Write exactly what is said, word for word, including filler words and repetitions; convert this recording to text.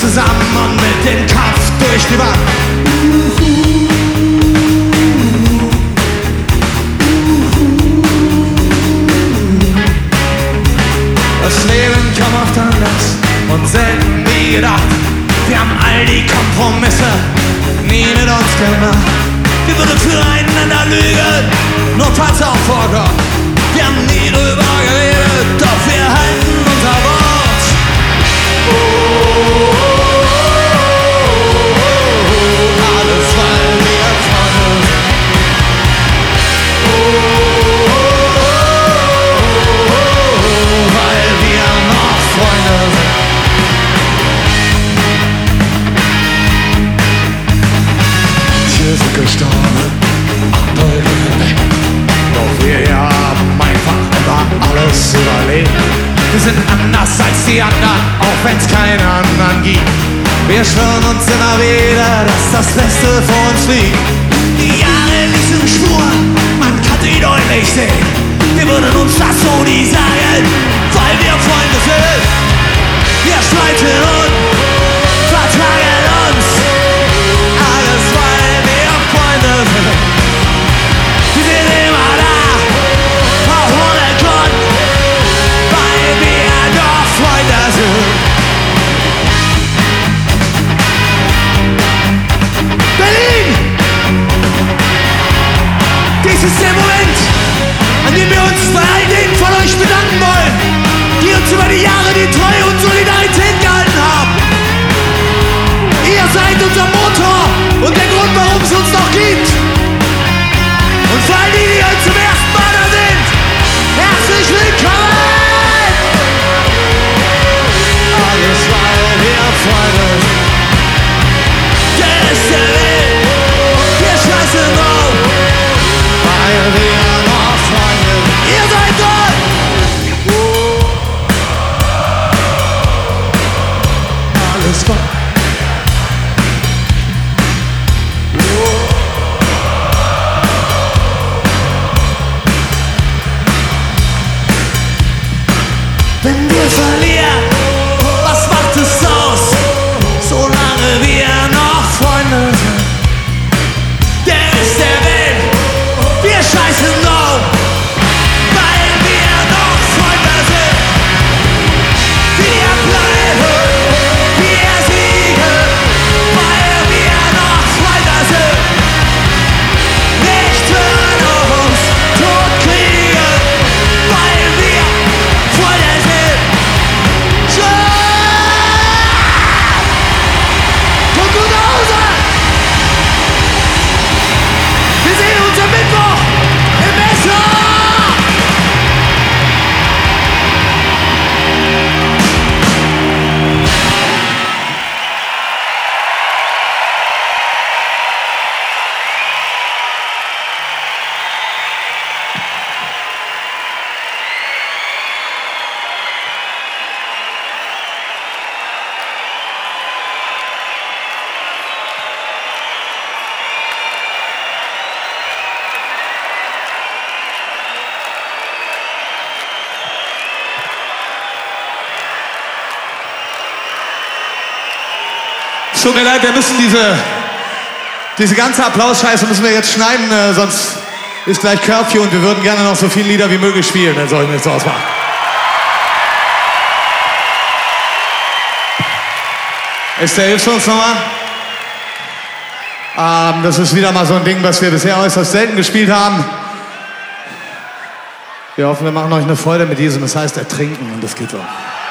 zusammen und mit dem Kopf durch die Wand. Das Leben kam oft anders und selten wie gedacht. Wir haben all die Kompromisse nie mit uns gemacht. Wir würden füreinander lügen, notfalls auch vor Gott. Wir haben nie drüber geredet, doch wir halten unser Wort. Oh, oh, oh, oh, alles weil wir Freunde sind. Oh, oh, oh, oh, weil wir noch Freunde sind. Wir sind gestorben, andere gehen weg. Doch wir haben einfach immer alles überlebt. Wir sind anders als die anderen, auch wenn's keinen anderen gibt. Wir schwören uns immer wieder, dass das Beste vor uns liegt. Die Jahre ließen Spuren, man kann sie deutlich sehen. Wir würden uns das so nie sagen, weil wir Freunde sind. Wir streiten und vertragen uns, alles weil wir Freunde sind. Wir sind immer da, auch ohne Grund, weil wir doch Freunde sind. Berlin! Dies ist der Moment, an dem wir uns bei all denen von euch bedanken wollen, die uns über die Jahre die Treue und Solidarität gehalten haben. Ihr seid unser Motor und der Grund, warum es uns noch gibt. Und für all die, die heute zum ersten Mal da sind, herzlich willkommen! Alles weil wir Freunde sind. Der ist der Weg, wir scheißen drauf, weil wir noch Freunde sind. Ihr seid dort! Alles Gott. Wenn wir verlieren, was macht es aus? Solange wir noch Freunde sind. Der Rest der Welt, wir scheißen drauf, weil wir noch Freunde sind. Wir bleiben, wir siegen, weil wir noch Freunde sind. Nicht hören uns tot kriegen, weil wir Freunde sind. Kommt gut nach Hause! Wir sehen uns am Mittwoch im Messer! Es tut mir leid, wir müssen diese, diese ganze Applaus-Scheiße müssen wir jetzt schneiden, äh, sonst ist gleich Curfew und wir würden gerne noch so viele Lieder wie möglich spielen, dann sollten wir jetzt ausmachen. Esther, hilfst du uns nochmal? Ähm, das ist wieder mal so ein Ding, was wir bisher äußerst selten gespielt haben. Wir hoffen, wir machen euch eine Freude mit diesem, das heißt Ertrinken und das geht so.